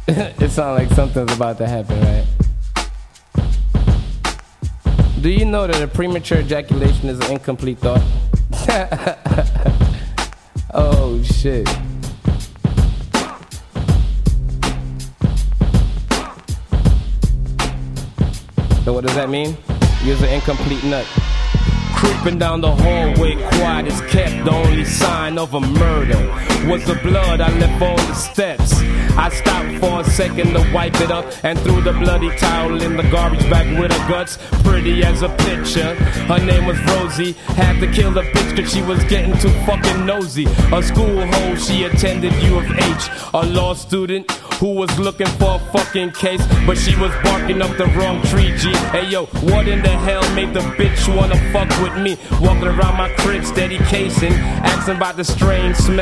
It sounds like something's about to happen, right? Do you know that a premature ejaculation is an incomplete thought? Oh shit. So what does that mean? You're an incomplete nut. Creeping down the hallway, quiet as kept. The only sign of a murder was the blood I left on the steps. I stopped for a second to wipe it up and threw the bloody towel in the garbage bag with her guts pretty as a picture. Her name was Rosie. Had to kill the bitch cause she was getting too fucking nosy. A school hoe, she attended U of H. A law student who was looking for a fucking case, but she was barking up the wrong tree, G. Hey yo, what in the hell made the bitch wanna fuck with me? Walking around my crib steady casing, asking about the strange smell